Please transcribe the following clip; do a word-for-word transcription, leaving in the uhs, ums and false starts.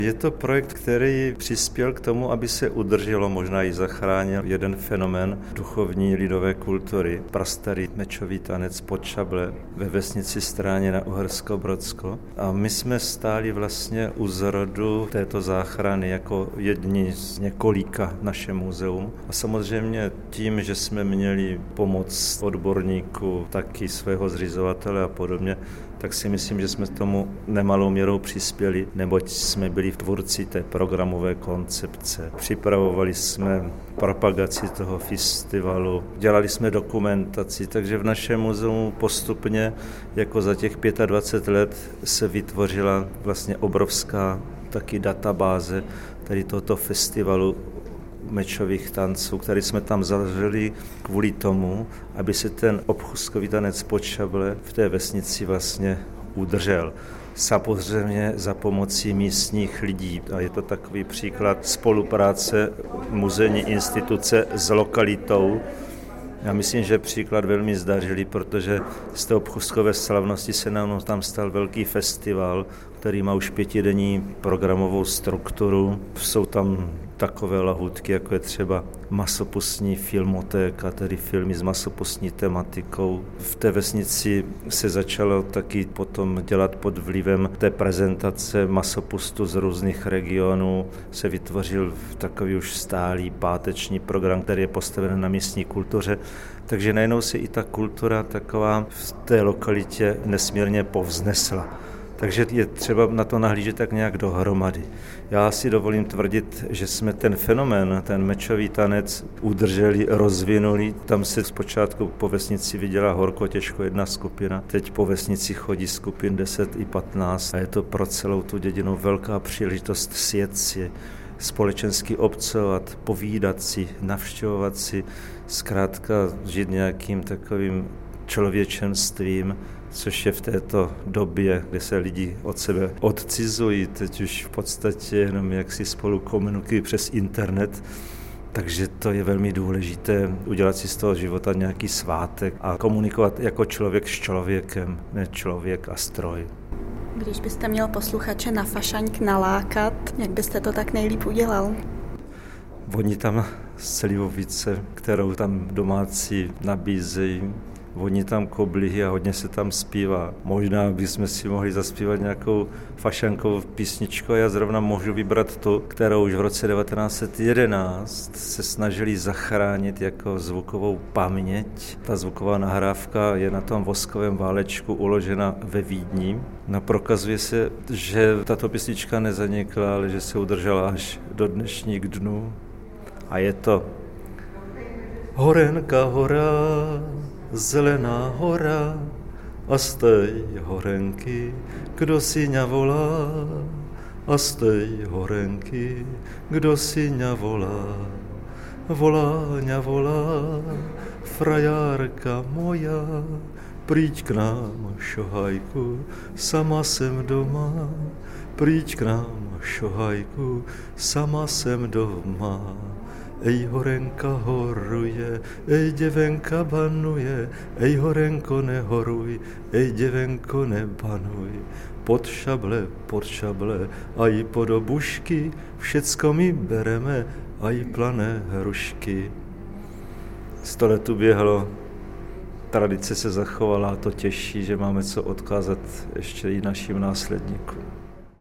Je to projekt, který přispěl k tomu, aby se udrželo, možná i zachránil jeden fenomén duchovní lidové kultury. Prastarý mečový tanec Podšable ve vesnici Stráně na Uhersko-Brodsko. A my jsme stáli vlastně u zrodu této záchrany jako jedni z několika naše muzeum. A samozřejmě tím, že jsme měli pomoc odborníků, taky svého zřizovatele a podobně, tak si myslím, že jsme tomu nemalou měrou přispěli, neboť jsme byli tvůrci té programové koncepce. Připravovali jsme propagaci toho festivalu, dělali jsme dokumentaci, takže v našem muzeu postupně, jako za těch dvacet pět let, se vytvořila vlastně obrovská taky databáze tady tohoto festivalu mečových tanců, který jsme tam zažili kvůli tomu, aby se ten obchůzkový tanec Podšable v té vesnici vlastně udržel. Samozřejmě za pomocí místních lidí. A je to takový příklad spolupráce muzejní instituce s lokalitou. Já myslím, že příklad velmi zdařilý, protože z té obchůzkové slavnosti se nám tam stal velký festival, který má už pětidenní programovou strukturu. Jsou tam takové lahůdky, jako je třeba masopustní filmotéka, tedy filmy s masopustní tematikou. V té vesnici se začalo taky potom dělat pod vlivem té prezentace masopustu z různých regionů. Se vytvořil takový už stálý páteční program, který je postaven na místní kultuře. Takže najednou se i ta kultura taková v té lokalitě nesmírně povznesla. Takže je třeba na to nahlížet tak nějak dohromady. Já si dovolím tvrdit, že jsme ten fenomén, ten mečový tanec udrželi, rozvinuli. Tam se zpočátku po vesnici viděla horko těžko jedna skupina. Teď po vesnici chodí skupin deset i patnáct a je to pro celou tu dědinu velká příležitost sjet si, společensky obcovat, povídat si, navštěvovat si, zkrátka žít nějakým takovým člověčenstvím, což je v této době, kde se lidi od sebe odcizují, teď už v podstatě jenom jak si spolu komunikují přes internet, takže to je velmi důležité udělat si z toho života nějaký svátek a komunikovat jako člověk s člověkem, ne člověk a stroj. Když byste měl posluchače na Fašaňk nalákat, jak byste to tak nejlíp udělal? Oni tam slivovice, kterou tam domácí nabízejí, voní tam koblihy a hodně se tam zpívá. Možná bychom si mohli zaspívat nějakou fašankovou písničku. Já zrovna můžu vybrat tu, kterou už v roce devatenáct set jedenáct se snažili zachránit jako zvukovou paměť. Ta zvuková nahrávka je na tom voskovém válečku uložena ve Vídni. No, prokazuje se, že tato písnička nezanikla, ale že se udržela až do dnešních dnů. A je to Horenka hora, zelená hora, a z tej horenky, kdo si ňa volá, a z tej horenky, kdo si ňa volá. Volá ňa volá, frajárka moja, príď k nám, šohajku, sama jsem doma, príď k nám, šohajku, sama jsem doma. Ej horenka horuje, ej děvenka banuje, ej horenko nehoruj, ej děvenko nebanuj. Pod šable, pod šable, a i pod obušky, všecko mi bereme, a i plané hrušky. Sto let uběhlo, tradice se zachovala a to těší, že máme co odkázat ještě i našim následníkům.